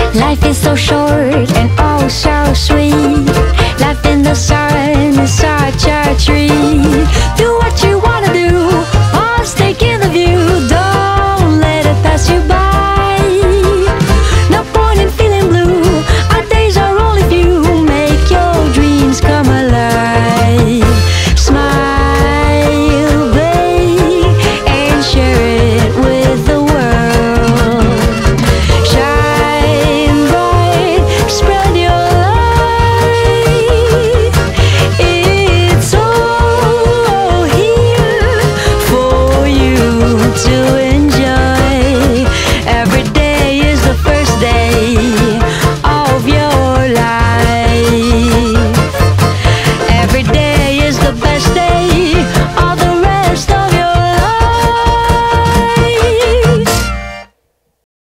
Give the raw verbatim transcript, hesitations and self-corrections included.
Life is so short and oh so sweet. Life in the sun is such a treat. Do what you